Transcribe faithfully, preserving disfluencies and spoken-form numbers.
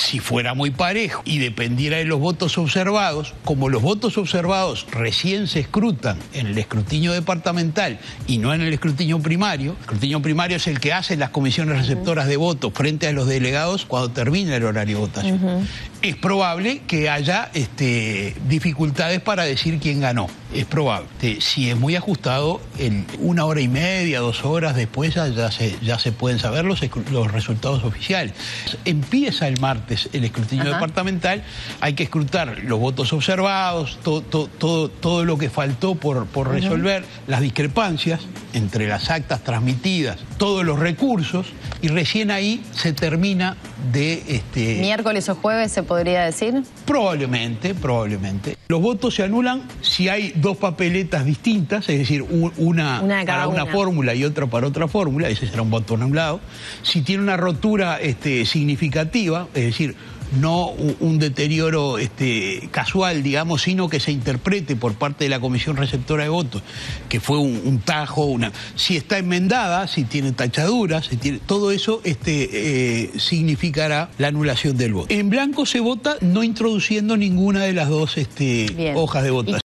Si fuera muy parejo y dependiera de los votos observados, como los votos observados recién se escrutan en el escrutinio departamental y no en el escrutinio primario, el escrutinio primario es el que hacen las comisiones receptoras de votos frente a los delegados cuando termina el horario de votación. Uh-huh. Es probable que haya este, dificultades para decir quién ganó. Es probable. Si es muy ajustado, en una hora y media, dos horas después ya, ya, se, ya se pueden saber los, los resultados oficiales. Empieza el martes el escrutinio Ajá. departamental, hay que escrutar los votos observados, todo, todo, todo, todo lo que faltó por, por resolver, uh-huh. las discrepancias entre las actas transmitidas, todos los recursos, y recién ahí se termina de... Este, ¿Miércoles o jueves se podría decir? Probablemente, probablemente. Los votos se anulan si hay dos papeletas distintas, es decir, un, una, una para una, una fórmula y otra para otra fórmula, ese será un voto anulado. Si tiene una rotura este, significativa, es decir, no un deterioro este, casual, digamos, sino que se interprete por parte de la comisión receptora de votos que fue un, un tajo, una... si está enmendada, si tiene tachaduras, si tiene... todo eso este, eh, significará la anulación del voto. En blanco se vota no introduciendo ninguna de las dos este, hojas de votación.